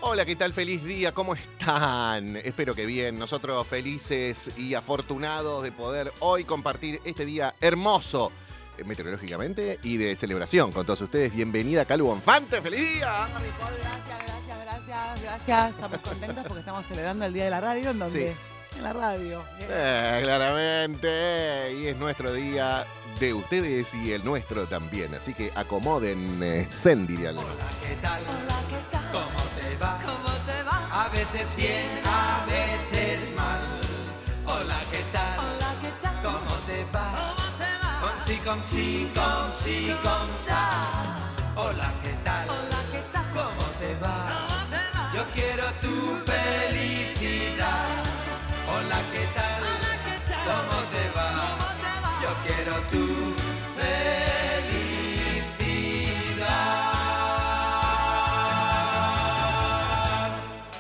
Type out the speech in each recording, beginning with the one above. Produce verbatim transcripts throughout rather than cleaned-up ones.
Hola, ¿qué tal? Feliz día, ¿cómo están? Espero que bien. Nosotros felices y afortunados de poder hoy compartir este día hermoso, eh, meteorológicamente y de celebración con todos ustedes. Bienvenida, Calu Bonfante, ¡feliz día! Gracias, gracias, gracias, gracias. Estamos contentos porque estamos celebrando el Día de la Radio, ¿en dónde? Sí. En la radio. Eh, claramente, y es nuestro día de ustedes y el nuestro también. Así que acomoden, eh, Sendial. Hola, ¿qué tal? Hola, ¿qué tal? ¿Cómo te va? ¿Cómo te va? A veces bien, a veces mal. Hola, ¿qué tal? Hola, ¿qué tal? ¿Cómo te va? ¿Cómo te va? Con sí, con sí, con sí, con sa. Hola, ¿qué tal? Hola, ¿qué tal? ¿Cómo te va? ¿Cómo te va? Yo quiero tu felicidad. Hola, ¿qué tal? Hola, ¿qué tal? ¿Cómo te va? ¿Cómo te va? Yo quiero tu felicidad.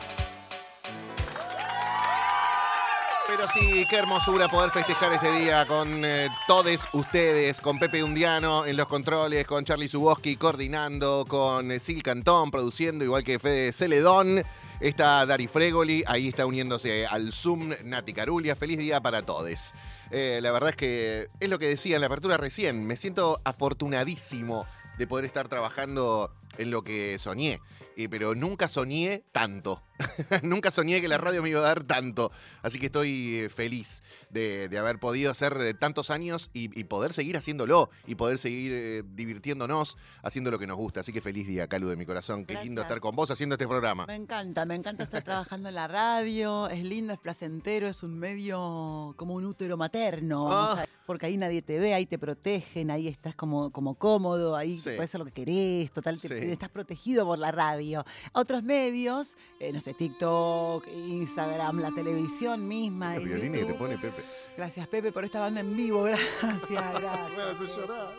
Pero sí, qué hermosura poder festejar este día con eh, todos ustedes, con Pepe Undiano en los controles, con Charlie Zuboski coordinando, con eh, Sil Cantón produciendo, igual que Fede Celedón. Está Dari Fregoli, ahí está uniéndose al Zoom Nati Carulia. Feliz día para todos. Eh, la verdad es que es lo que decía en la apertura recién. Me siento afortunadísimo de poder estar trabajando en lo que soñé. Eh, pero nunca soñé tanto. Nunca soñé que la radio me iba a dar tanto. Así que estoy eh, feliz de, de haber podido hacer eh, tantos años y, y poder seguir haciéndolo y poder seguir eh, divirtiéndonos haciendo lo que nos gusta. Así que feliz día, Calu, de mi corazón. Qué Gracias. lindo estar con vos haciendo este programa. Me encanta, me encanta estar trabajando en la radio. Es lindo, es placentero, es un medio como un útero materno. vamos Ah. a- porque ahí nadie te ve, ahí te protegen, ahí estás como, como cómodo, ahí Sí. puedes hacer lo que querés, total, te- Sí. estás protegido por la radio. Otros medios, eh, no sé, TikTok, Instagram, la televisión misma. Los el violines que te YouTube. pone Pepe. Gracias, Pepe, por esta banda en vivo. Gracias, gracias. Me hace llorar.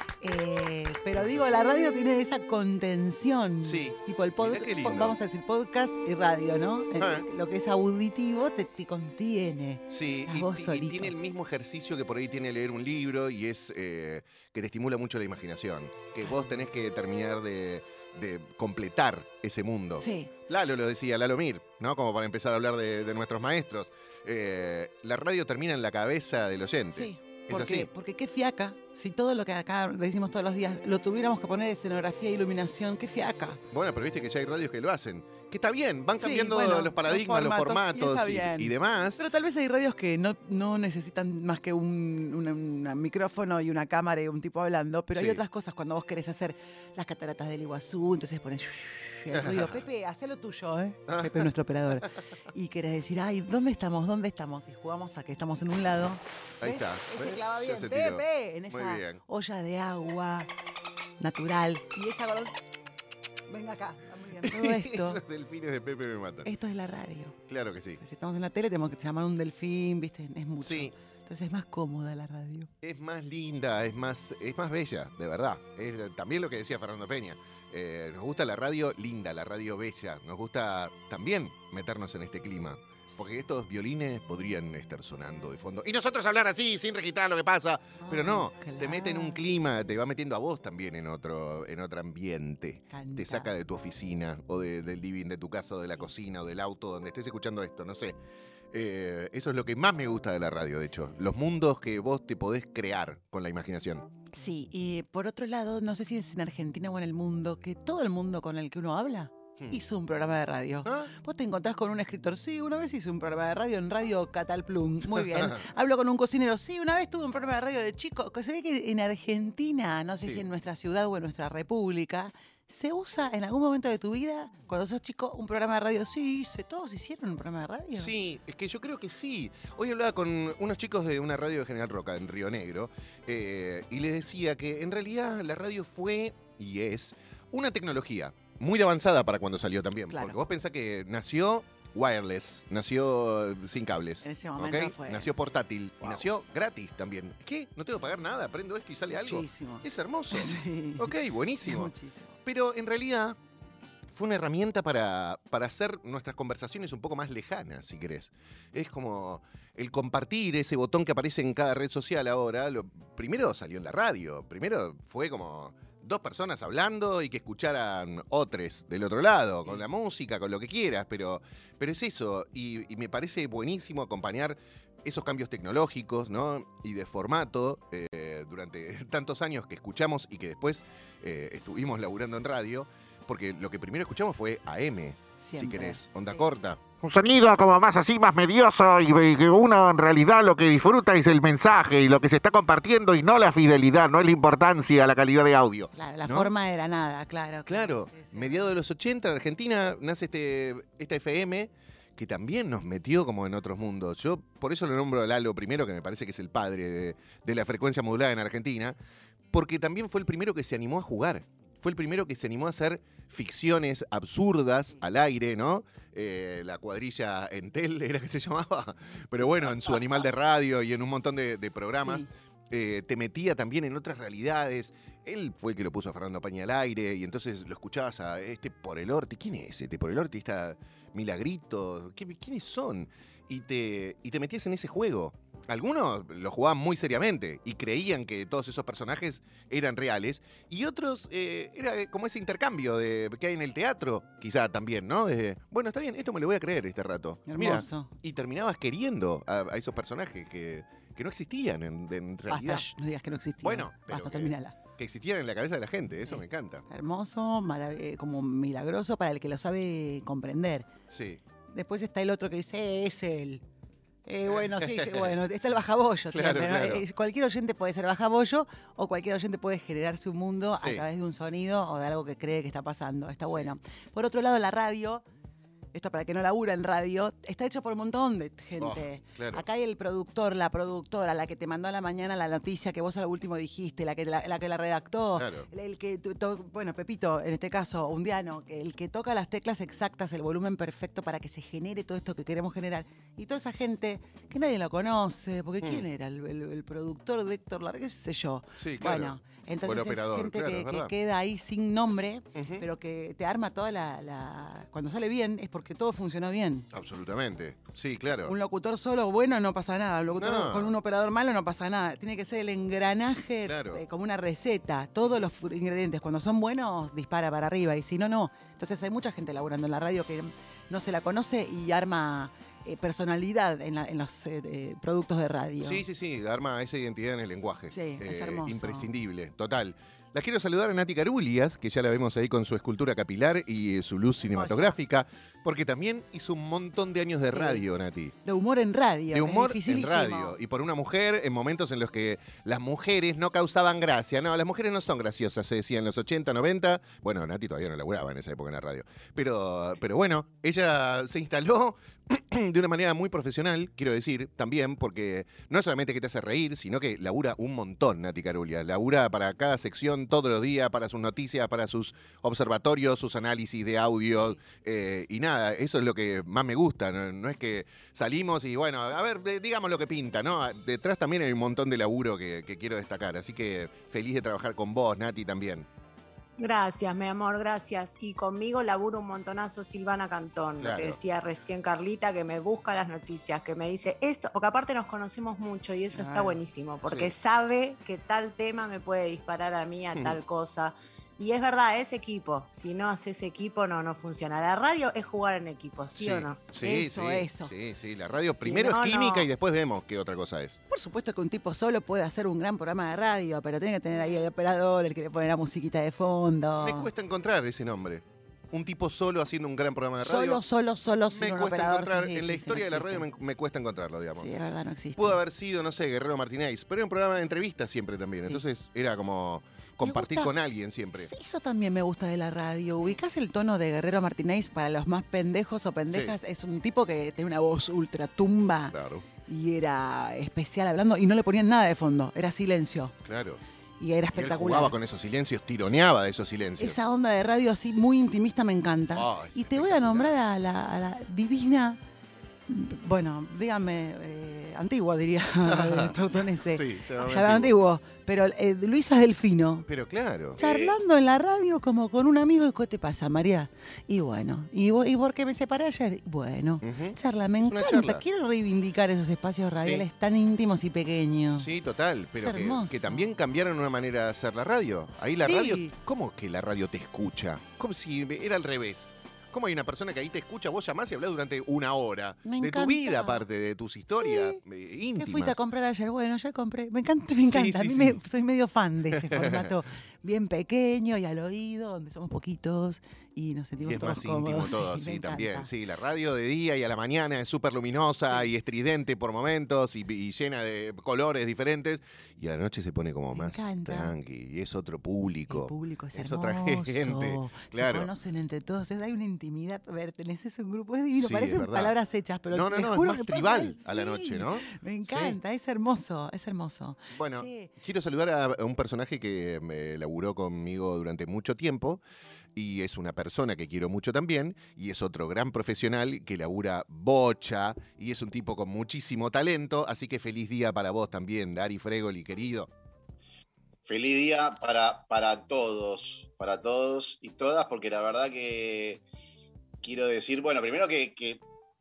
Eh, pero digo, la radio tiene esa contención. Sí. Tipo el Mirá podcast, qué lindo. vamos a decir podcast y radio, ¿no? El- Ah. Lo que es auditivo te, te contiene. Sí, Estás y, vos y- y solito. tiene el mismo ejercicio que por ahí tiene leer un libro y es eh, que te estimula mucho la imaginación. Que vos tenés que terminar de, de completar ese mundo. Sí. Lalo lo decía, Lalo Mir, ¿no? Como para empezar a hablar de, de nuestros maestros. Eh, la radio termina en la cabeza del oyente. Sí. Es Porque, así. porque qué fiaca, si todo lo que acá decimos todos los días lo tuviéramos que poner escenografía e iluminación, qué fiaca. Bueno, pero viste que ya hay radios que lo hacen. Que está bien, van Sí, cambiando bueno, los paradigmas, los los formatos, formatos, y y, está bien. y demás. Pero tal vez hay radios que no, no necesitan más que un, una- una micrófono y una cámara y un tipo hablando, pero Sí. hay otras cosas cuando vos querés hacer las cataratas del Iguazú, entonces pones el ruido. Pepe, hacé lo tuyo, ¿eh? Pepe es nuestro operador. Y querés decir, ay, ¿dónde estamos? ¿Dónde estamos? Y jugamos a que estamos en un lado. Ahí ¿Ves? está. Ese ¿ves? clava Ya bien, se tiró. Pepe, en Muy esa bien. olla de agua natural. Y esa balón, venga acá. Está muy bien. Todo esto, Los delfines de Pepe me matan. esto es la radio. Claro que sí. Si estamos en la tele, tenemos que llamar a un delfín, ¿viste? Es mucho. Sí. Entonces es más cómoda la radio. Es más linda, es más, es más bella, de verdad. Es también lo que decía Fernando Peña. Eh, nos gusta la radio linda, la radio bella. Nos gusta también meternos en este clima. Porque estos violines podrían estar sonando de fondo. Y nosotros hablar así, sin registrar lo que pasa. Pero no, Ay, te mete en un claro. clima, te va metiendo a vos también en otro, en otro ambiente. Canta. Te saca de tu oficina, o de- del living de tu casa, o de la cocina, o del auto, donde estés escuchando esto, no sé. Eh, eso es lo que más me gusta de la radio, de hecho. Los mundos que vos te podés crear con la imaginación. Sí, y por otro lado, no sé si es en Argentina o en el mundo, que todo el mundo con el que uno habla Hmm. hizo un programa de radio. ¿Ah? Vos te encontrás con un escritor, sí, una vez hice un programa de radio en Radio Catalplum, muy bien. Hablo con un cocinero, sí, una vez tuve un programa de radio de chico, que se ve que en Argentina, no sé Sí. si en nuestra ciudad o en nuestra república, se usa en algún momento de tu vida, cuando sos chico, un programa de radio. Sí, hice, todos hicieron un programa de radio. Sí, es que yo creo que sí. Hoy hablaba con unos chicos de una radio de General Roca, en Río Negro, eh, y les decía que en realidad la radio fue y es una tecnología muy avanzada para cuando salió también. Claro. Porque vos pensás que nació wireless, nació sin cables. En ese momento ¿ok? fue- Nació portátil y Wow. nació gratis también. ¿Qué? ¿No tengo que pagar nada? ¿Prendo esto y sale algo? Muchísimo. Es hermoso. Sí. Ok, buenísimo. Muchísimo. Pero en realidad fue una herramienta para, para hacer nuestras conversaciones un poco más lejanas, si querés. Es como el compartir ese botón que aparece en cada red social ahora. Lo, primero salió en la radio. Primero fue como dos personas hablando y que escucharan otros del otro lado, con la música, con lo que quieras, pero, pero es eso, y, y me parece buenísimo acompañar esos cambios tecnológicos, ¿no? Y de formato eh, durante tantos años que escuchamos y que después eh, estuvimos laburando en radio, porque lo que primero escuchamos fue A M, si Siempre. querés, onda Sí. corta. Un sonido como más así, más medioso, y y que uno en realidad lo que disfruta es el mensaje y lo que se está compartiendo y no la fidelidad, no es la importancia, la calidad de audio. Claro, la ¿no? forma era nada, claro. Claro, sí, sí. mediados de los ochenta en Argentina nace este, esta F M que también nos metió como en otros mundos. Yo por eso lo nombro a Lalo primero, que me parece que es el padre de, de la frecuencia modulada en Argentina, porque también fue el primero que se animó a jugar. Fue el primero que se animó a hacer ficciones absurdas al aire, ¿no? Eh, la cuadrilla Entel era que se llamaba. Pero bueno, en su animal de radio y en un montón de, de programas. Sí. Eh, te metía también en otras realidades. Él fue el que lo puso a Fernando Paña al aire y entonces lo escuchabas a este Por el Orti. ¿Quién es este Por el Orti? Está Milagrito. ¿Qué- ¿Quiénes son? Y te, y te metías en ese juego. Algunos lo jugaban muy seriamente y creían que todos esos personajes eran reales. Y otros, eh, era como ese intercambio de, que hay en el teatro, quizá también, ¿no? De, bueno, está bien, esto me lo voy a creer este rato. Mira, Hermoso. y terminabas queriendo a, a esos personajes que, que no existían en, en realidad. Basta, shh, no digas que no existía. Bueno, pero Basta, que- terminala. Que existían en la cabeza de la gente, eso Sí. me encanta. Hermoso, marav- eh, como milagroso para el que lo sabe comprender. Sí. Después está el otro que dice, "Eh, es él. Eh, bueno, sí, sí, bueno, está el bajabollo. Claro, siempre, ¿no? claro. Eh, Cualquier oyente puede ser bajabollo o cualquier oyente puede generarse un mundo Sí. a través de un sonido o de algo que cree que está pasando. Está bueno. Por otro lado, la radio, esto para que no labura en radio, está hecho por un montón de gente. Oh, claro. Acá hay el productor, la productora, la que te mandó a la mañana la noticia que vos al último dijiste, la que la, la que la redactó, Claro. el, el que, to- to- bueno, Pepito, en este caso, Undiano, que el que toca las teclas exactas, el volumen perfecto para que se genere todo esto que queremos generar. Y toda esa gente que nadie lo conoce, porque Mm. ¿quién era el, el- el productor de Héctor Largue? ¿Qué sé yo? Sí, claro. Bueno, entonces O el es operador, gente claro, que, es que verdad. queda ahí sin nombre, Ujú. pero que te arma toda la, la- Cuando sale bien es porque todo funcionó bien. Absolutamente. Sí, claro. Un locutor solo bueno no pasa nada. Un locutor No. con un operador malo no pasa nada. Tiene que ser el engranaje Claro. eh, como una receta. Todos los fu- ingredientes cuando son buenos dispara para arriba y si no, no. Entonces hay mucha gente laburando en la radio que no se la conoce y arma eh, personalidad en, la- en los eh, eh, productos de radio. Sí, sí, sí, arma esa identidad en el lenguaje. Sí, es hermoso. Imprescindible, total. La quiero saludar a Nati Carulias, que ya la vemos ahí con su escultura capilar y eh, su luz cinematográfica, porque también hizo un montón de años de Sí. radio, Nati. De humor en radio. De es humor en dificilísimo. radio. Y por una mujer en momentos en los que las mujeres no causaban gracia. No, las mujeres no son graciosas, se decía en los ochenta, noventa. Bueno, Nati todavía no laburaba en esa época en la radio. Pero, pero bueno, ella se instaló de una manera muy profesional, quiero decir, también, porque no es solamente que te hace reír, sino que labura un montón, Nati Carulia. Labura para cada sección todos los días, para sus noticias, para sus observatorios, sus análisis de audio. eh, y nada, eso es lo que más me gusta. No, no es que salimos y bueno, a ver, de- digamos lo que pinta, ¿no? Detrás también hay un montón de laburo que, que quiero destacar. Así que feliz de trabajar con vos, Nati, también. Gracias, mi amor, gracias. Y conmigo laburo un montonazo Silvana Cantón, lo Claro. que decía recién Carlita, que me busca las noticias, que me dice esto, porque aparte nos conocemos mucho y eso está Claro. buenísimo, porque Sí. sabe que tal tema me puede disparar a mí a Mm. tal cosa. Y es verdad, es equipo. Si no haces equipo, no, no funciona. La radio es jugar en equipo, ¿sí, o no? Sí, Eso, sí, eso. Sí, sí, la radio primero no, es química no. y después vemos qué otra cosa es. Por supuesto que un tipo solo puede hacer un gran programa de radio, pero tiene que tener ahí el operador, el que le pone la musiquita de fondo. Me cuesta encontrar ese nombre. Un tipo solo haciendo un gran programa de radio. Solo, solo, solo, sin me un cuesta operador. encontrar, sí, en sí, la sí, historia no de la radio existe. me, me cuesta encontrarlo, digamos. Sí, es verdad, no existe. Pudo haber sido, no sé, Guerrero Martínez, pero era un programa de entrevistas siempre también. Sí. Entonces era como compartir gusta- con alguien siempre. Sí, eso también me gusta de la radio. ¿Ubicás el tono de Guerrero Martínez para los más pendejos o pendejas? Es un tipo que tiene una voz ultra tumba Claro, y era especial hablando y no le ponían nada de fondo, era silencio claro. y era Y él espectacular. jugaba con esos silencios, tironeaba de esos silencios. Esa onda de radio así muy intimista me encanta. Oh, es y te voy a espectacular. nombrar a la, a la divina, bueno, dígame, eh, antiguo, diría Tortonese. Sí, llamame Llamame antiguo. antiguo. Pero eh, Luisa Delfino. Pero claro. Charlando en la radio como con un amigo. ¿Y qué te pasa, María? Y bueno, ¿y, vos, ¿y por qué me separé ayer? Bueno, Ujú. charla, me Es una encanta. charla. Quiero reivindicar esos espacios radiales tan íntimos y pequeños. Sí, total, pero Es que, hermoso. que también cambiaron una manera de hacer la radio. Ahí la Sí. radio, ¿cómo que la radio te escucha? Como si era al revés. ¿Cómo hay una persona que ahí te escucha? Vos llamás y hablás durante una hora. Me de tu encanta. vida, aparte, de tus historias Sí. eh, ¿Qué íntimas. fuiste a comprar ayer? Bueno, ya compré. Me encanta, me encanta. Sí, a mí sí, me- sí. soy medio fan de ese formato bien pequeño y al oído, donde somos poquitos y nos Y sentimos es todos más íntimo cómodos. todo, me sí, encanta. también. Sí, la radio de día y a la mañana es súper luminosa y estridente por momentos y, y llena de colores diferentes. Y a la noche se pone como Me más encanta. tranqui. Y es otro público. El público es, Es hermoso. otra gente, claro. Se conocen entre todos. es- Hay una intimidad. Perteneces a un grupo. Es divino. Sí, Parecen es verdad. palabras hechas, pero no, no, les no, es juro más que pasa. tribal a la Sí, noche, ¿no? Me encanta. Es hermoso. Es hermoso. Bueno, Che, quiero saludar a a un personaje que me laburó conmigo durante mucho tiempo y es una persona que quiero mucho también y es otro gran profesional que labura bocha y es un tipo con muchísimo talento, así que feliz día para vos también, Dari Fregoli, querido. Feliz día para, para todos, para todos y todas, porque la verdad que quiero decir, bueno, primero que, que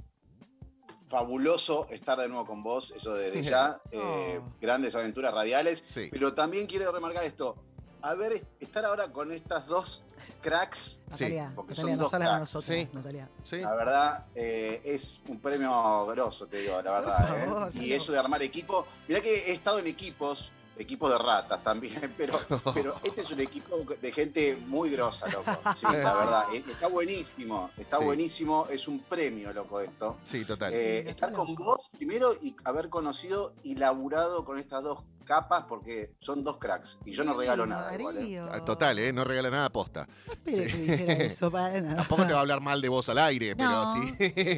fabuloso estar de nuevo con vos, eso desde ya, eh, Oh. grandes aventuras radiales, Sí. pero también quiero remarcar esto, a ver, estar ahora con estas dos cracks, Sí, Natalia, porque Natalia, son nos dos hablan a cracks, nosotros, sí. Natalia. ¿Sí? la verdad, eh, es un premio grosso, te digo, la verdad. Por ¿eh? favor, Y no. eso de armar equipo, mirá que he estado en equipos, equipos de ratas también, pero, pero este es un equipo de gente muy grosa, loco. Sí, la verdad, eh, está buenísimo, está Sí. buenísimo, es un premio, loco, esto. Sí, total. Eh, Sí, estar está con loco. vos primero y haber conocido y laburado con estas dos capas porque son dos cracks y yo no regalo nada igual, ¿eh? Darío. Ah, Total, ¿eh? No regala nada posta. No esperé Sí. que dijera eso para nada. Tampoco te va a hablar mal de vos al aire, pero No. si,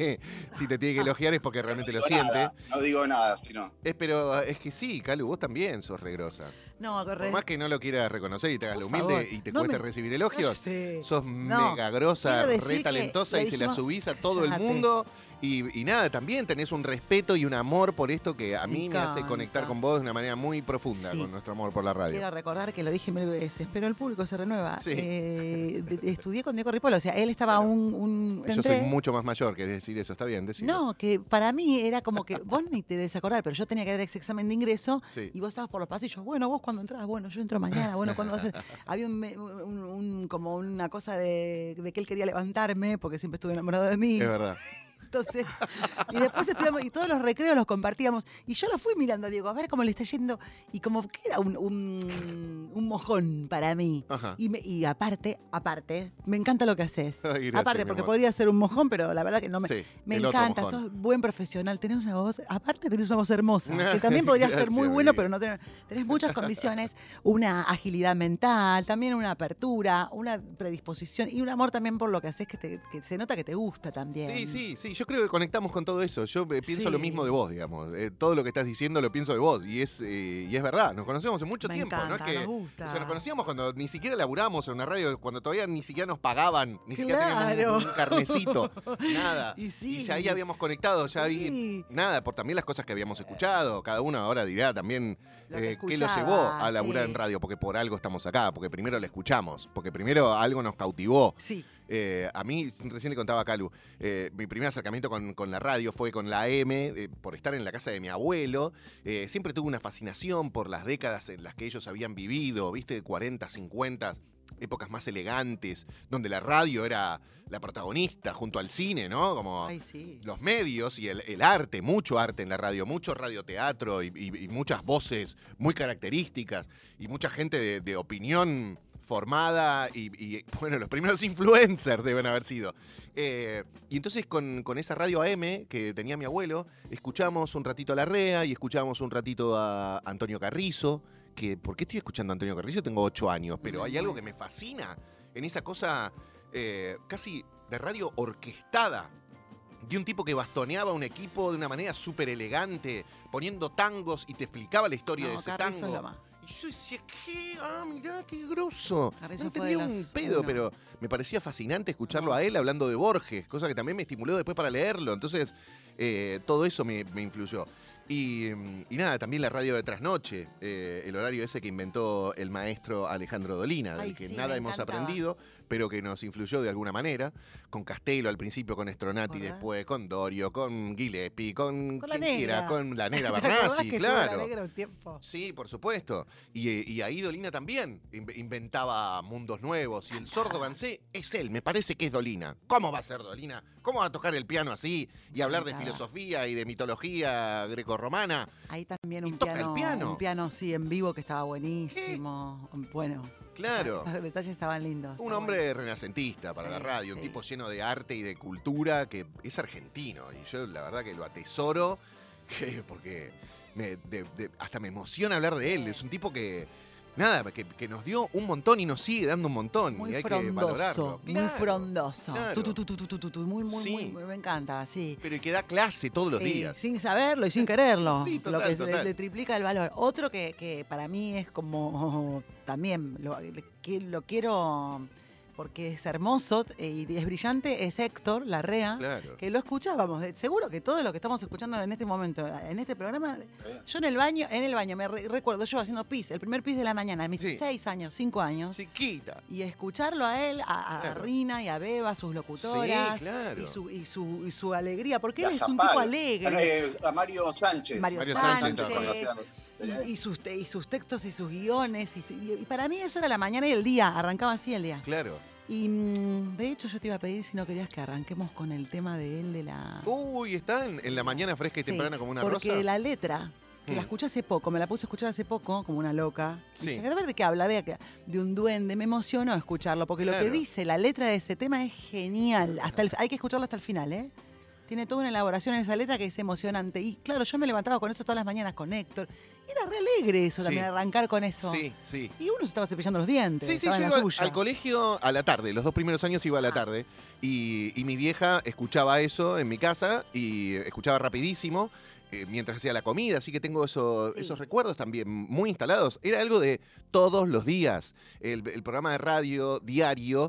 si te tiene que elogiar es porque realmente lo No digo siente. nada, no digo nada, sino. Es, pero es que sí, Calu, vos también sos regrosa. No, Por corre. más que no lo quieras reconocer y te hagas Por lo humilde favor, y te no cueste me- recibir elogios, Cállate. sos No, mega grosa, quiero decir re que talentosa le y se la dijimos- subís a todo el Cállate. mundo. Y, y nada, también tenés un respeto y un amor por esto que a mí me hace encanta. conectar con vos de una manera muy profunda, Sí. con nuestro amor por la radio. Quiero recordar que lo dije mil veces, pero el público se renueva. Sí. Eh, de- de- estudié con Diego Ripoll, o sea, él estaba un... un Yo entré- soy mucho más mayor, querés decir eso, está bien, decilo. No, que para mí era como que vos ni te debes acordar, pero yo tenía que dar ese examen de ingreso Sí. y vos estabas por los pasillos. Bueno, vos cuando entras, bueno, yo entro mañana, bueno, cuando vas a... Había un, me- un- un- como una cosa de, de que él quería levantarme porque siempre estuve enamorado de mí. Es verdad. Entonces, y después estudiamos, y todos los recreos los compartíamos. Y yo lo fui mirando a Diego, a ver cómo le está yendo. Y como que era un, un, un mojón para mí. Ajá. Y, me- y aparte, aparte, me encanta lo que haces. Ay, gracias, aparte, mi porque amor. podría ser un mojón, pero la verdad que no me. Sí, me el otro encanta, mojón. sos buen profesional, tenés una voz, aparte tenés una voz hermosa, que también podría ser muy Gracias, bueno, mi pero no tenés, tenés muchas condiciones, una agilidad mental, también una apertura, una predisposición y un amor también por lo que haces que, te- que se nota que te gusta también. Sí, sí, sí, yo creo que conectamos con todo eso. Yo eh, pienso Sí. lo mismo de vos, digamos. Eh, todo lo que estás diciendo lo pienso de vos. Y es, eh, y es verdad, nos conocemos hace mucho Me tiempo. encanta, no es que, nos gusta. O sea, nos conocíamos cuando ni siquiera laburamos en una radio, cuando todavía ni siquiera nos pagaban, ni siquiera Claro. teníamos un, un carnecito, nada. Y sí. ya ahí habíamos conectado, ya Sí. vi, nada, por también las cosas que habíamos escuchado. Cada uno ahora dirá también Lo que eh, qué lo escuchaba, llevó a laburar sí. en radio, porque por algo estamos acá, porque primero la escuchamos, porque primero algo nos cautivó. Sí. Eh, a mí, recién le contaba a Calu, eh, mi primer acercamiento con, con la radio fue con la A M, eh, por estar en la casa de mi abuelo. Eh, siempre tuve una fascinación por las décadas en las que ellos habían vivido, ¿viste? cuarenta, cincuenta, épocas más elegantes, donde la radio era la protagonista junto al cine, ¿no? Como Ay, sí. los medios y el, el arte, mucho arte en la radio, mucho radioteatro y, y- y muchas voces muy características y mucha gente de, de opinión formada y, y, bueno, los primeros influencers deben haber sido. Eh, y entonces con, con esa radio A M que tenía mi abuelo, escuchamos un ratito a Larrea y escuchamos un ratito a Antonio Carrizo, que ¿por qué estoy escuchando a Antonio Carrizo? Tengo ocho años, pero hay algo que me fascina en esa cosa eh, casi de radio orquestada. De un tipo que bastoneaba un equipo de una manera súper elegante, poniendo tangos y te explicaba la historia de No, ese Carrizo es tango. lo más. Y yo decía, ¿qué? Ah, mirá, qué grosso. Carrizo No fue de entendía un los pedo, uno. pero me parecía fascinante escucharlo a él hablando de Borges, cosa que también me estimuló después para leerlo. Entonces, eh, todo eso me, me influyó. Y, y nada, también la radio de trasnoche, eh, el horario ese que inventó el maestro Alejandro Dolina, del Ay, que sí, nada me hemos encantaba. aprendido, pero que nos influyó de alguna manera, con Castelo al principio, con Stronati ¿Acordás? después, con Dorio, con Gillespie, con, Con la quien quiera, negra. con la negra ¿Te acordás Bernasi, que estuvo la claro. negra un tiempo? Sí, por supuesto. Y, y ahí Dolina también inv- inventaba mundos nuevos. Y el sordo Gansé es él, me parece que es Dolina. ¿Cómo va a ser Dolina? ¿Cómo va a tocar el piano así y hablar de encantaba. filosofía y de mitología grecorromana? Ahí también Y un toca el piano, piano. un piano, sí, en vivo que estaba buenísimo. Bueno, Claro. esos detalles estaban lindos. Un Está hombre renacentista para Sí, la radio, un sí. tipo lleno de arte y de cultura que es argentino. Y yo la verdad que lo atesoro que- porque me- de- de- hasta me emociona hablar de él. Sí. Es un tipo que, nada, que, que nos dio un montón y nos sigue dando un montón. Muy y hay que valorarlo. frondoso, muy Claro, frondoso. claro. Tu, tu, tu, tu, tu, tu, tu, tu, muy, muy, Sí. muy, me encanta, sí. Pero que da clase todos los Sí, días. sin saberlo y sin quererlo. Sí, total, lo que le- total. Le, triplica el valor. Otro que, que para mí es como también lo, que lo quiero porque es hermoso eh, y es brillante, es Héctor Larrea. Claro. Que lo escuchábamos, de- seguro que todo lo que estamos escuchando en este momento, en este programa, ¿Eh? yo en el baño, en el baño, me re- recuerdo yo haciendo pis, el primer pis de la mañana, a mis Sí. seis años, cinco años, Chiquita. y escucharlo a él, a, a Claro. Rina y a Beba, sus locutoras, Sí, claro. y, su, y, su, y su alegría, porque Y a él es un Zapal. tipo Ah, alegre. eh, A Mario Sánchez. Mario Mario Sánchez, Sánchez, y, y sus, te- y sus textos y sus guiones, y, su- y- y para mí eso era la mañana y el día, arrancaba así el día. Claro. Y mm, de hecho yo te iba a pedir si no querías que arranquemos con el tema de él de la... Uy, está en, en la mañana fresca y Sí, temprana como una porque rosa. la letra, que la Mm. escuché hace poco, me la puse a escuchar hace poco, como una loca. Sí. Dije, a ver de qué habla, de, que- de un duende, me emocionó escucharlo, porque lo Claro. que dice la letra de ese tema es genial. Hasta el- hay que escucharlo hasta el final, ¿eh? Tiene toda una elaboración en esa letra que es emocionante. Y claro, yo me levantaba con eso todas las mañanas con Héctor. Y era re alegre eso Sí. también, arrancar con eso. Sí, sí. Y uno se estaba cepillando los dientes. Sí, sí, estaba yo en iba la al, suya. al colegio a la tarde. Los dos primeros años iba a la Ah. tarde. Y, y mi vieja escuchaba eso en mi casa y escuchaba rapidísimo eh, mientras hacía la comida. Así que tengo eso- Sí. esos recuerdos también muy instalados. Era algo de todos los días. El, el programa de radio diario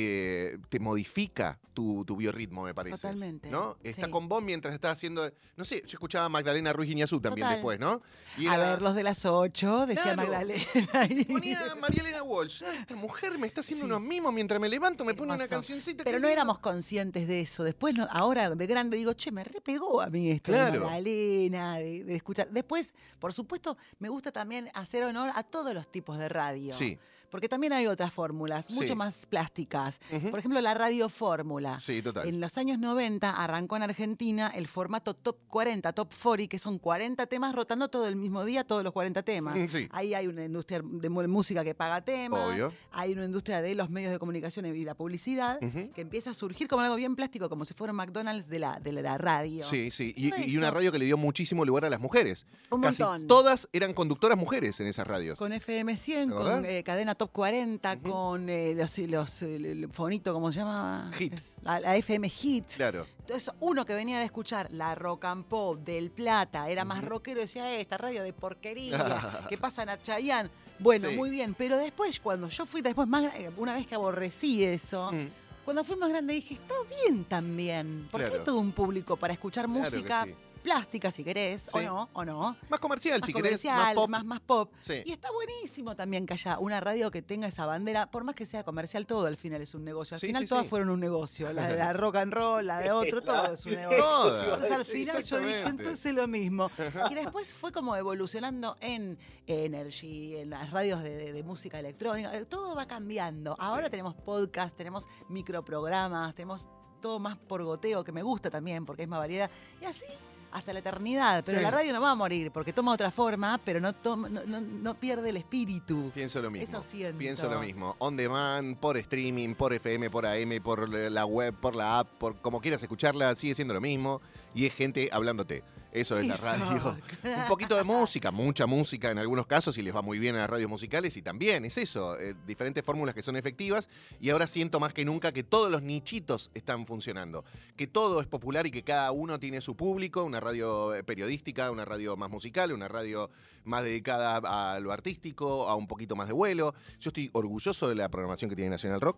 te, te modifica tu, tu biorritmo, me parece. Totalmente, ¿No? Está sí. con vos mientras estás haciendo. No sé, yo escuchaba a Magdalena Ruiz Guiñazú también Total. después, ¿no? Y A era- ver, los de las ocho, decía Claro. Magdalena. y- Ponía a María Elena Walsh. "Ah, esta mujer me está haciendo Sí. unos mimos mientras me levanto, me pone una Hermoso. cancioncita. Pero qué no lindo". éramos conscientes de eso. Después, no- ahora de grande, digo, che, me repegó a mí esto Claro. de Magdalena, de, de escuchar. Después, por supuesto, me gusta también hacer honor a todos los tipos de radio. Sí, Porque también hay otras fórmulas, Sí. mucho más plásticas. Ujú. Por ejemplo, la radio fórmula. sí, total. En los años noventa arrancó en Argentina el formato Top cuarenta, Top cuarenta, que son cuarenta temas rotando todo el mismo día, todos los cuarenta temas. Mm, sí. Ahí hay una industria de mu- música que paga temas, Obvio. hay una industria de los medios de comunicación y la publicidad Ujú. que empieza a surgir como algo bien plástico, como si fuera un McDonald's de la, de la radio. Sí, sí. Y, Todo y una eso. radio que le dio muchísimo lugar a las mujeres. Un Casi montón. todas eran conductoras mujeres en esas radios. Con F M cien, ¿Verdad? con eh, cadena Top cuarenta, Ujú. con eh, los, los el, el fonito, ¿cómo se llama? Hit. Es La, la F M Hit. Claro. Entonces, uno que venía de escuchar la Rock and Pop del Plata, era más Ujú. rockero, decía, "Eh, esta radio de porquería, que pasan a Chayanne". Bueno, Sí. muy bien. Pero después, cuando yo fui después más gra- una vez que aborrecí eso, Mm, cuando fui más grande dije, está bien también. Porque Claro. hay todo un público para escuchar claro que música sí. plástica, si querés, o Sí. no, o no. Más comercial, Más si querés. comercial, Más pop. Más, más pop. Sí. Y está buenísimo también que haya una radio que tenga esa bandera, por más que sea comercial, todo al final es un negocio. Al Sí, final sí, todas sí. fueron un negocio. La de la rock and roll, la de otro, todo es un negocio. Todas. Entonces al final yo dije, Exactamente. entonces lo mismo. Y después fue como evolucionando en Energy, en las radios de, de- de música electrónica. eh, Todo va cambiando. Ahora Sí. tenemos podcast, tenemos microprogramas, tenemos todo más por goteo, que me gusta también, porque es más variedad. Y así hasta la eternidad. Pero Sí. la radio no va a morir, porque toma otra forma, pero no, toma- no, no- no pierde el espíritu. Pienso lo mismo. Eso siento. Pienso lo mismo. On demand, por streaming, por F M, por A M, por la web, por la app, por como quieras escucharla, sigue siendo lo mismo. Y es gente hablándote. Eso es la Eso, radio. Un poquito de música, mucha música en algunos casos y les va muy bien a las radios musicales y también es eso, eh, diferentes fórmulas que son efectivas y ahora siento más que nunca que todos los nichitos están funcionando, que todo es popular y que cada uno tiene su público, una radio eh, periodística, una radio más musical, una radio más dedicada a lo artístico, a un poquito más de vuelo. Yo estoy orgulloso de la programación que tiene Nacional Rock.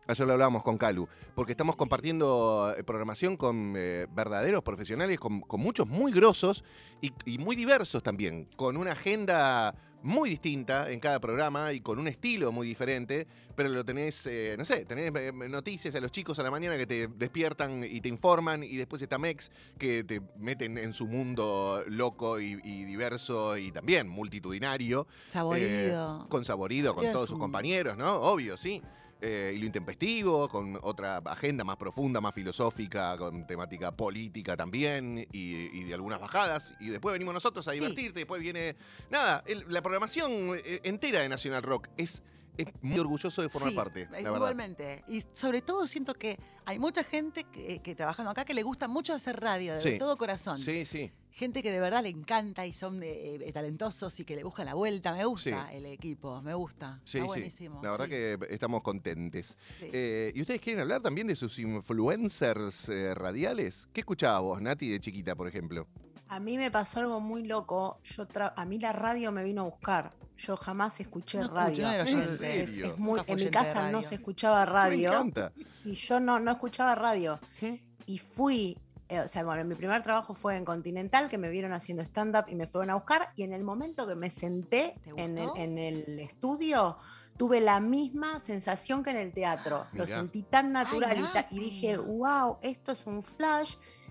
Ayer lo hablábamos con Calu, porque estamos compartiendo eh, programación con eh, verdaderos profesionales, con, con muchos muy grosos y, y muy diversos también, con una agenda muy distinta en cada programa y con un estilo muy diferente, pero lo tenés, eh, no sé, tenés eh, noticias a los chicos a la mañana que te despiertan y te informan, y después está Mex, que te meten en su mundo loco y, y diverso y también multitudinario. Saborido. Eh, con Saborido, con Es todos sus un- compañeros, ¿no? Obvio, sí. Eh, y lo intempestivo, con otra agenda más profunda, más filosófica, con temática política también, y, y de algunas bajadas. Y después venimos nosotros a Sí. divertirte, después viene... Nada, el- la programación eh, entera de Nacional Rock es, es muy orgulloso de formar Sí, parte, eh, la verdad. igualmente. Y sobre todo siento que hay mucha gente que, que trabajando acá que le gusta mucho hacer radio, de Sí. todo corazón. Sí, sí. Gente que de verdad le encanta y son eh, eh, talentosos y que le buscan la vuelta. Me gusta el equipo, me gusta. Sí, Está sí. buenísimo. La verdad sí. que estamos contentes. Sí. Eh, ¿Y ustedes quieren hablar también de sus influencers eh, radiales? ¿Qué escuchabas vos, Nati, de chiquita, por ejemplo? A mí me pasó algo muy loco. Yo tra- a mí la radio me vino a buscar. Yo jamás escuché No escucho, radio. no era ¿En oyente. Es- serio? es muy- Nunca fui en mi oyente de casa no radio. se escuchaba Me radio. encanta. Y yo no, no escuchaba radio. ¿Mm? Y fui, eh, o sea, bueno, mi primer trabajo fue en Continental, que me vieron haciendo stand-up y me fueron a buscar. Y en el momento que me senté ¿Te en el, gustó? en el estudio, tuve la misma sensación que en el teatro. Lo Mirá. sentí tan natural Ay, y, ta- y Nati. dije, wow, esto es un flash.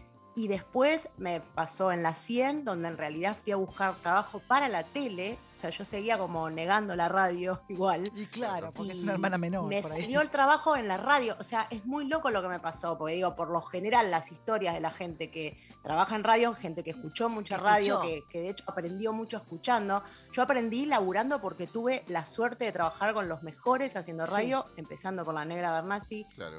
Y después me pasó en la cien, donde en realidad fui a buscar trabajo para la tele. O sea, yo seguía como negando la radio igual. Y claro, porque es Y una hermana menor Me por ahí. salió el trabajo en la radio. O sea, es muy loco lo que me pasó, porque digo, por lo general, las historias de la gente que trabaja en radio, gente que escuchó mucha Que radio, escuchó. que, que de hecho aprendió mucho escuchando. Yo aprendí laburando porque tuve la suerte de trabajar con los mejores haciendo Sí. radio, empezando por la Negra Bernasi, Claro.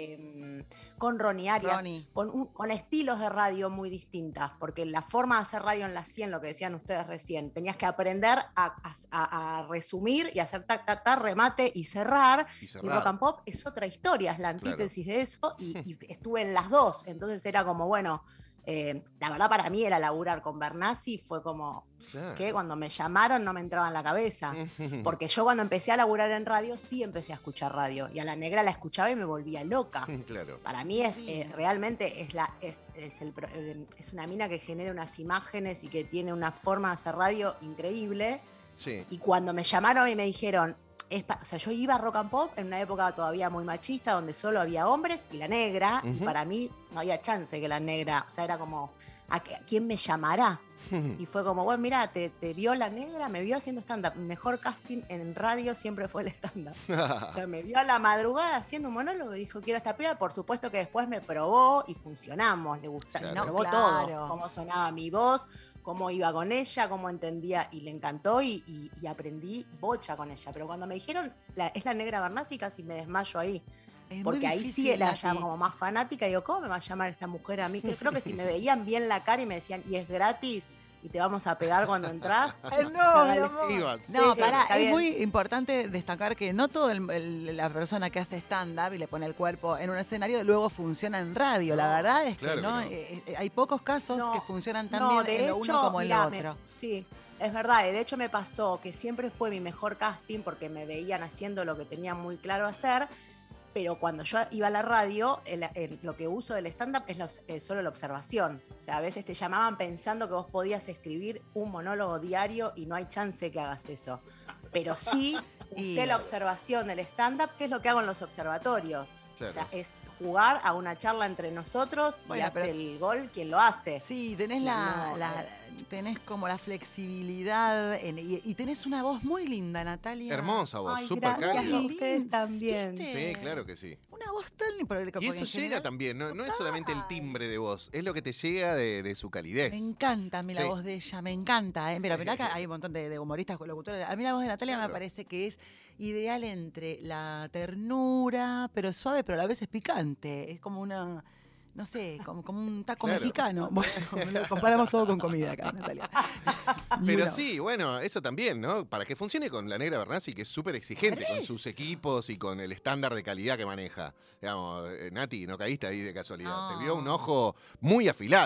eh, con Ronnie Arias, Ronnie. Con, un- con estilos de radio muy distintas, porque la forma de hacer radio en la cien, lo que decían ustedes recién, tenías que aprender a, a- a resumir y hacer tac, tac, tac, remate y cerrar. Y Y cerrar. rock and pop es otra historia, es la Claro. antítesis de eso, y, y estuve en las dos. Entonces era como, bueno, eh, la verdad para mí era laburar con Bernasi, fue como Claro. que cuando me llamaron no me entraba en la cabeza. Porque yo cuando empecé a laburar en radio, sí empecé a escuchar radio. Y a la Negra la escuchaba y me volvía loca. Claro. Para mí es eh, realmente es, la, es, es, el pro- eh, es una mina que genera unas imágenes y que tiene una forma de hacer radio increíble. Sí. Y cuando me llamaron y me dijeron, es pa- o sea, yo iba a rock and pop en una época todavía muy machista, donde solo había hombres y la negra, y Ujú. para mí no había chance que la negra, o sea, era como, ¿a, qué- a quién me llamará? Y fue como, bueno, mira, te, te vio la negra, me vio haciendo stand-up. Mi mejor casting en radio siempre fue el stand-up. O sea, me vio a la madrugada haciendo un monólogo y dijo, quiero esta piba. Por supuesto que después me probó y funcionamos. Le gustó, Claro. me probó Claro. todo. Cómo sonaba mi voz, cómo iba con ella, cómo entendía y le encantó y, y- y aprendí bocha con ella. Pero cuando me dijeron, la- es la negra Bernasi, casi me desmayo ahí. Es muy Porque ahí sí difícil, era Nati. ya como más fanática. Y digo, ¿cómo me va a llamar esta mujer a mí? Que creo que si me veían bien la cara y me decían, y es gratis, y te vamos a pegar cuando entras. Ay, no, mi Dale. amor. Ibas. No, Sí, sí, pará, está es bien. muy importante destacar que no toda la persona que hace stand-up y le pone el cuerpo en un escenario luego funciona en radio. La verdad es que, claro que no, no. Eh, eh, hay pocos casos No, que funcionan tan no, bien de en lo hecho, uno como en mirá, lo me- otro. sí, es verdad. y De hecho, me pasó que siempre fue mi mejor casting porque me veían haciendo lo que tenía muy claro hacer. Pero cuando yo iba a la radio, el- el- lo que uso del stand-up es los- eh, solo la observación. O sea, a veces te llamaban pensando que vos podías escribir un monólogo diario y no hay chance que hagas eso. Pero sí Y- usé la observación del stand-up, que es lo que hago en los observatorios. Claro. O sea, es jugar a una charla entre nosotros y Bueno, hace pero- el gol quien lo hace. Sí, tenés la, No, la- tenés como la flexibilidad en- y, y tenés una voz muy linda, Natalia. Hermosa voz, Ay, súper gracias. cálida. Ay, ustedes también. ¿Viste? Sí, claro que sí. Una voz tan porque- Y porque eso en llega general- también, no, no es solamente el Total. timbre de voz, es lo que te llega de, de su calidez. Me encanta a mí la Sí. voz de ella, me encanta. ¿eh? Pero mirá que hay un montón de, de humoristas, locutores. A mí la voz de Natalia Claro. me parece que es ideal entre la ternura, pero suave, pero a la vez es picante. Es como una, no sé, como, como un taco Claro. mexicano. Bueno, lo comparamos todo con comida acá, Natalia. Pero Bueno, sí, bueno, eso también, ¿no? Para que funcione con la Negra Bernasi, que es súper exigente Por con sus eso. equipos y con el estándar de calidad que maneja. Digamos, eh, Nati, no caíste ahí de casualidad. Te vio un No. ojo muy afilado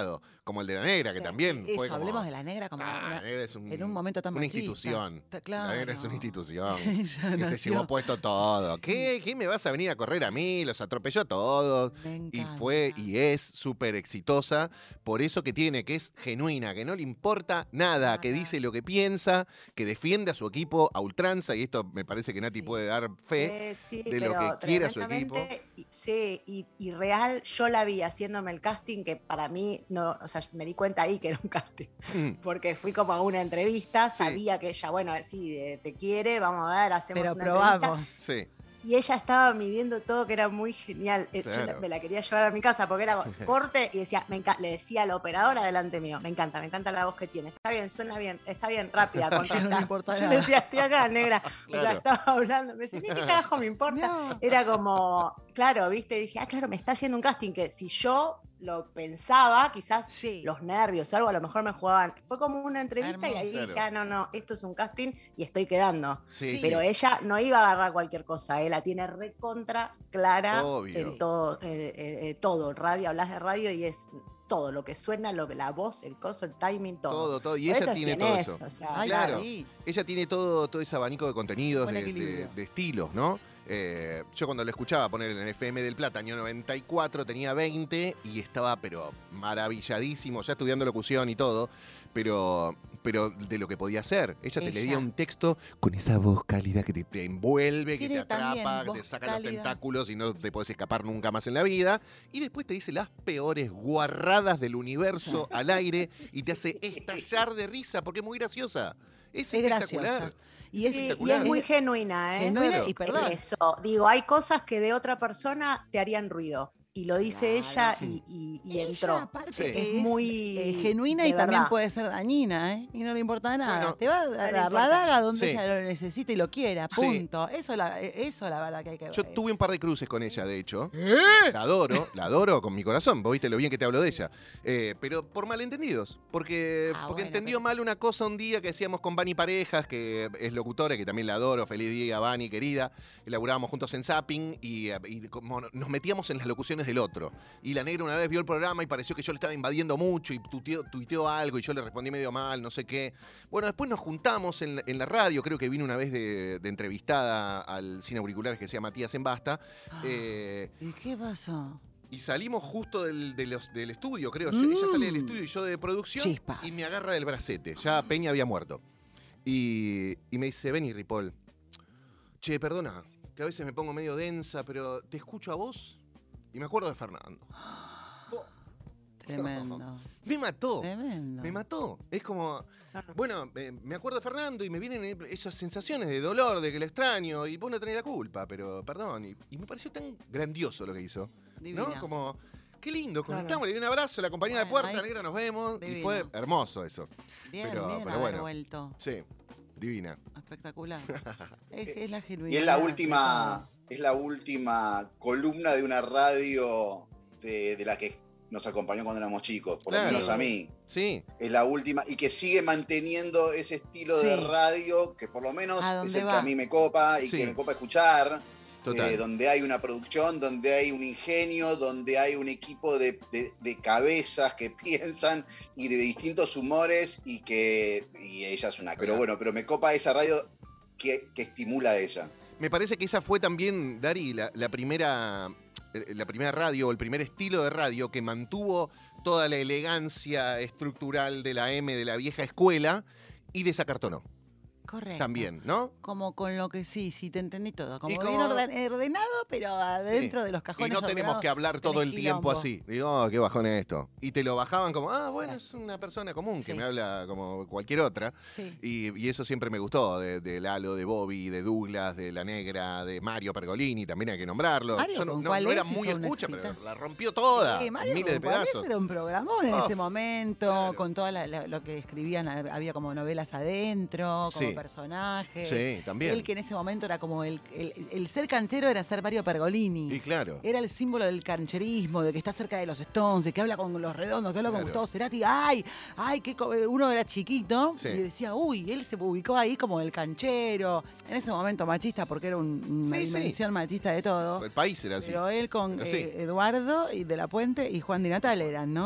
como el de la negra, que Sí. también Eso, fue como... hablemos de la negra como Ah, una- la negra es un- en un momento tan una machista. institución. Ta- claro. La negra es una institución. Ella que se nació- llevó puesto todo. ¿Qué, ¿Qué me vas a venir a correr a mí? Los atropelló a todos. Me Y encanta. fue y es súper exitosa por eso que tiene, que es genuina, que no le importa nada, que Nada. dice lo que piensa, que defiende a su equipo a ultranza, y esto me parece que Nati Sí. puede dar fe. Eh, sí, de lo pero que quiera su tremendamente, y- sí, y, y real, yo la vi haciéndome el casting, que para mí, no, o sea, me di cuenta ahí que era un casting, Mm. porque fui como a una entrevista, Sí. sabía que ella, bueno, sí, eh, te quiere, vamos a ver, hacemos Pero una entrevista. probamos. Sí. Y ella estaba midiendo todo, que era muy genial. Eh, Yo Claro. la- me la quería llevar a mi casa porque era corte y decía, me enca- le decía a la operadora delante mío, me encanta, me encanta la voz que tiene. Está bien, suena bien, está bien, rápida, contesta. No le importa Yo nada. le decía, estoy acá, negra. O sea, Claro. estaba hablando. Me decía, ¿qué carajo me importa? No. Era como, claro, viste, y dije, ah, claro, me está haciendo un casting que si yo lo pensaba, quizás Sí. los nervios o algo, a lo mejor me jugaban. Fue como una entrevista y ahí Hermoso. dije, ah, no, no, esto es un casting y estoy quedando. Sí, sí. Pero ella no iba a agarrar cualquier cosa, ¿eh? La tiene recontra clara Obvio. en todo, eh, eh, eh, todo, radio, hablas de radio y es todo, lo que suena, lo que la voz, el coso, el timing, todo. Todo, todo. Y Por ella eso es tiene quien todo es, eso. o sea, Ay, Claro. sí. Ella tiene todo, todo ese abanico de contenidos, Buen de, de- equilibrio. de estilos, ¿no? Eh, yo cuando lo escuchaba poner en el F M del Plata, año noventa y cuatro, tenía veinte y estaba, pero maravilladísimo, ya estudiando locución y todo, pero, pero de lo que podía hacer. Ella te Ella. leía un texto con esa voz cálida que te, te envuelve, que te Tiene atrapa, también que te voz saca los cálida. tentáculos y no te podés escapar nunca más en la vida. Y después te dice las peores guarradas del universo al aire y te hace estallar de risa porque es muy graciosa. Es, Es espectacular. graciosa. Y es, Sí, y espectacular. es muy genuina, ¿eh? genuina Claro. y perdón. Eso, digo, hay cosas que de otra persona te harían ruido. Y lo dice Claro. ella y, y- y Ella, entró. aparte, Sí. que Es es muy eh, genuina de y también verdad. puede ser dañina, ¿eh? Y no le importa nada. Bueno, Te va a le dar la importa. daga donde Sí. ella lo necesite y lo quiera, Sí. punto. Eso, la, eh, eso la verdad que hay que ver. Yo tuve un par de cruces con ella, de hecho. La adoro, la adoro con mi corazón. Vos viste lo bien que te hablo de ella. Eh, pero por malentendidos. Porque, Ah, porque bueno, entendió pero- mal una cosa un día que hacíamos con Vani Parejas, que es locutora, que también la adoro. Feliz día, Vani, querida. Y laburábamos juntos en Zapping y, eh, y como nos metíamos en las locuciones del otro. Y la negra una vez vio el programa y pareció que yo le estaba invadiendo mucho y tuiteó, tuiteó algo y yo le respondí medio mal, no sé qué. Bueno, después nos juntamos en la, en la radio. Creo que vino una vez de, de entrevistada al Cine Auriculares que se llama Matías en Basta. Ah, Eh, ¿Y qué pasó? y salimos justo del, de los- del estudio, creo. Yo- Ella sale del Mm. estudio y yo de producción. Chispas. Y me agarra del bracete. Ya Peña había muerto. Y, y me dice, vení, Ripoll. Che, perdona, que a veces me pongo medio densa, pero te escucho a vos y me acuerdo de Fernando. Tremendo. Me mató. Tremendo. Me mató. Es como, bueno, eh, me acuerdo de Fernando y me vienen esas sensaciones de dolor, de que lo extraño y vos no tenés la culpa, pero perdón. Y, y me pareció tan grandioso lo que hizo. Divina. ¿No? Como, qué lindo, Claro. conectamos, le di un abrazo, la compañía de Bueno, puerta, ahí- negra, nos vemos. Y Divino. fue hermoso eso. Bien, pero- bien pero haber bueno. vuelto. Sí, divina. Espectacular. es, es la genuinidad. Y es la de última, todo. es la última columna de una radio de, de la que nos acompañó cuando éramos chicos, por Claro. lo menos a mí. Sí, Es la última y que sigue manteniendo ese estilo de Sí. radio que por lo menos ¿A es dónde el va? que a mí me copa y Sí. que me copa escuchar. total. eh, donde hay una producción, donde hay un ingenio, donde hay un equipo de, de- de cabezas que piensan y de distintos humores y que y ella es una... Pero bueno, pero me copa esa radio que, que estimula a ella. Me parece que esa fue también, Dari, la, la primera eh, la primera radio o el primer estilo de radio que mantuvo toda la elegancia estructural de la M de la vieja escuela y desacartonó Correcto. también, ¿no? Como con lo que sí, sí, te entendí todo. Como, Y bien como- orden- ordenado, pero adentro Sí. de los Y cajones. no tenemos ordenados. que hablar todo el tenés tiempo quilombo. así. Digo, oh, qué bajón es esto. Y te lo bajaban como, ah, bueno, Sí. es una persona común que Sí. me habla como cualquier otra. Sí. Y, y eso siempre me gustó, de, de Lalo, de Bobby, de Douglas, de La Negra, de Mario Pergolini, también hay que nombrarlo. Mario, Yo no, ¿con no- cuál no era es? muy Hizo un escucha, éxito. pero la rompió toda, Sí, Mario, miles de ¿cuál es? pedazos. Era un programa en Oh, ese momento, claro. con todo lo que escribían, había como novelas adentro, como Sí. personajes. Sí, también. Él que en ese momento era como el, el, el ser canchero era ser Mario Pergolini. Y claro. Era el símbolo del cancherismo, de que está cerca de los Stones, de que habla con los redondos, que habla Claro. con Gustavo Cerati. ¡Ay! ¡Ay! Que uno era chiquito Sí. y decía, uy, él se ubicó ahí como el canchero. En ese momento machista, porque era un- una Sí, sí. dimensión machista de todo. El país era así. Pero él con Pero sí. eh, Eduardo y de la Puente y Juan Di Natal eran, ¿no?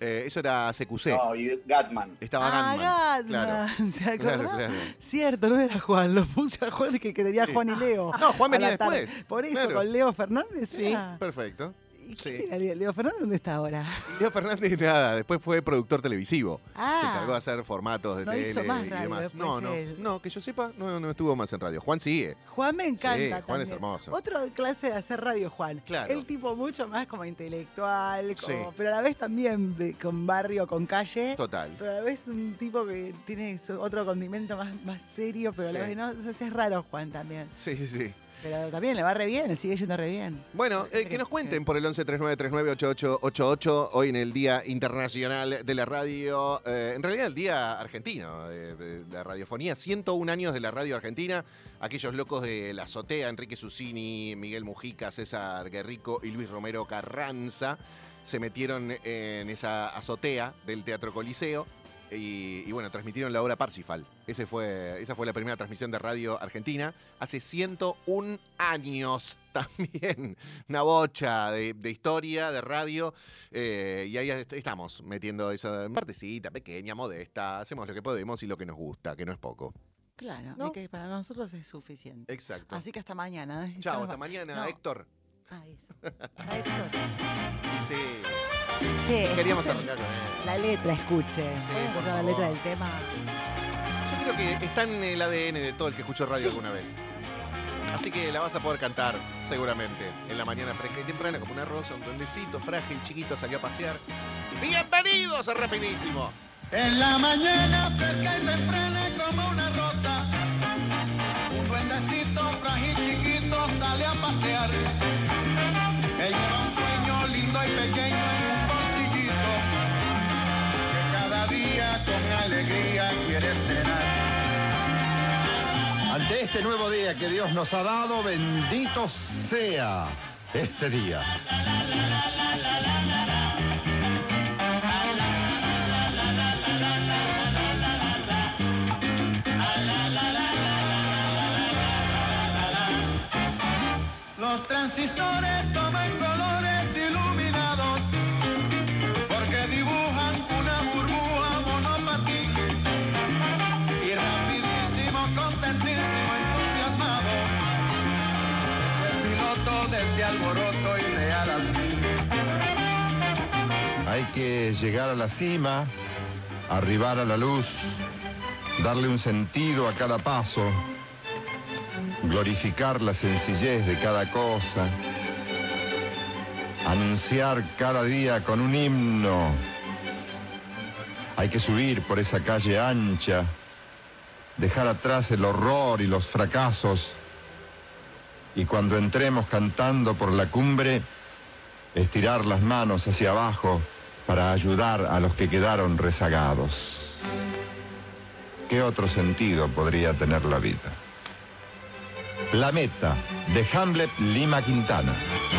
Eh, eso era C Q C. No, y Gatman. Estaba Ah, Gatman. Claro. Gatman, ¿se acordás? Claro, claro. Cierto, no era Juan, lo puse a Juan que quería Sí. Juan y Leo. No, Juan a venía la tarde. después. Por eso, Claro. con Leo Fernández. Sí, era. perfecto. ¿Y Sí. quién era Leo? Leo Fernández? ¿Dónde está ahora? Y Leo Fernández nada, después fue productor televisivo. Ah. Se encargó de hacer formatos de No tele hizo más y radio demás. después No, no, él. no, que yo sepa, no, no estuvo más en radio. Juan sigue. Juan me encanta Sí, también. Juan es hermoso. Otra clase de hacer radio, Juan. Claro. El tipo mucho más como intelectual, como- Sí. pero a la vez también de- con barrio, con calle. Total. Pero a la vez un tipo que tiene su- otro condimento más, más serio, pero a la Sí. vez no. Entonces es raro Juan también. Sí, sí, sí. Pero también le va re bien, le sigue yendo re bien. Bueno, Gente eh, que nos cuenten que- por el once treinta y nueve treinta y nueve ochenta y ocho ochenta y ocho, hoy en el Día Internacional de la Radio, eh, en realidad el Día Argentino de, de la Radiofonía, ciento un años de la radio argentina, aquellos locos de La Azotea, Enrique Susini, Miguel Mujica, César Guerrico y Luis Romero Carranza, se metieron en esa azotea del Teatro Coliseo. Y, y bueno, transmitieron la obra Parsifal. Ese fue, esa fue la primera transmisión de radio argentina. Hace ciento un años también. Una bocha de, de historia, de radio. Eh, y ahí est- estamos metiendo esa partecita pequeña, modesta. Hacemos lo que podemos y lo que nos gusta, que no es poco. Claro, ¿No? es que para nosotros es suficiente. Exacto. Así que hasta mañana. ¿eh? Chao, Estamos- hasta mañana, No. Héctor. Ah, eso. Ah, Héctor. Dice, Che, queríamos escuchen arrancar con él. la letra, escuche. Sí, ¿Pueden por escuchar la favor. letra del tema? Yo creo que está en el A D N de todo el que escuchó radio Sí. alguna vez. Así que la vas a poder cantar, seguramente, en la mañana fresca y temprana, como una rosa, un duendecito frágil, chiquito, salió a pasear. ¡Bienvenidos a Rapidísimo! En la mañana fresca y temprana como una rosa, un duendecito frágil chiquito sale a pasear. Él lleva un sueño lindo y pequeño en un bolsillito, que cada día con alegría quiere estrenar. Ante este nuevo día que Dios nos ha dado, bendito sea este día. Los transistores toman colores iluminados, porque dibujan una burbuja monopatín. Y rapidísimo, contentísimo, entusiasmado, el piloto de este alboroto y leal al fin. Hay que llegar a la cima, arribar a la luz, darle un sentido a cada paso, glorificar la sencillez de cada cosa, anunciar cada día con un himno. Hay que subir por esa calle ancha, dejar atrás el horror y los fracasos, y cuando entremos cantando por la cumbre, estirar las manos hacia abajo para ayudar a los que quedaron rezagados. ¿Qué otro sentido podría tener la vida? La meta, de Hamlet Lima Quintana.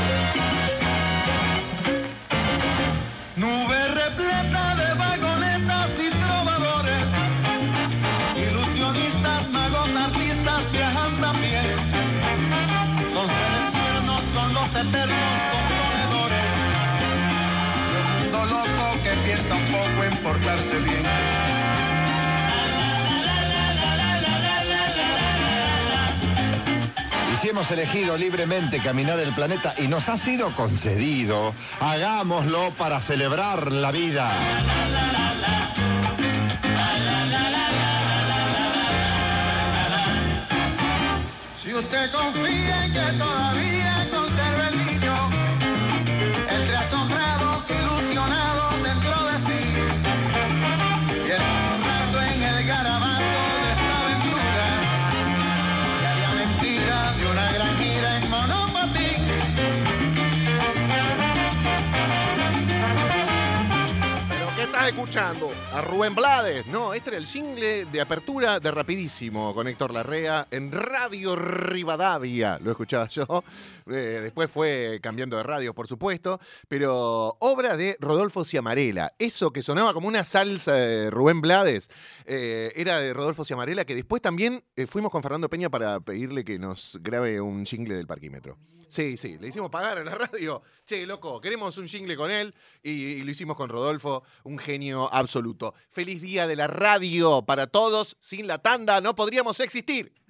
Nube repleta de vagonetas y trovadores, ilusionistas, magos, artistas viajan también. Son seres tiernos, son los eternos componedores de un mundo loco que piensa un poco en portarse bien. Y si hemos elegido libremente caminar el planeta y nos ha sido concedido, hagámoslo para celebrar la vida. Si usted confía en que todavía conserva el niño, entre asombrado, ilusionado dentro de sí, y el rato en el garabato de esta aventura, que había mentira de una gran gira en monopatín. ¿Pero qué estás escuchando a Rubén Blades. No, este era el single de apertura de Rapidísimo con Héctor Larrea en Radio Rivadavia. Lo escuchaba yo. Eh, después fue cambiando de radio, por supuesto. Pero obra de Rodolfo Ciamarela. Eso que sonaba como una salsa de Rubén Blades eh, era de Rodolfo Ciamarela, que después también eh, fuimos con Fernando Peña para pedirle que nos grabe un jingle del parquímetro. Sí, sí, le hicimos pagar a la radio. Che, loco, queremos un jingle con él y, y lo hicimos con Rodolfo, un genio absoluto. Feliz día de la radio para todos. Sin la tanda no podríamos existir.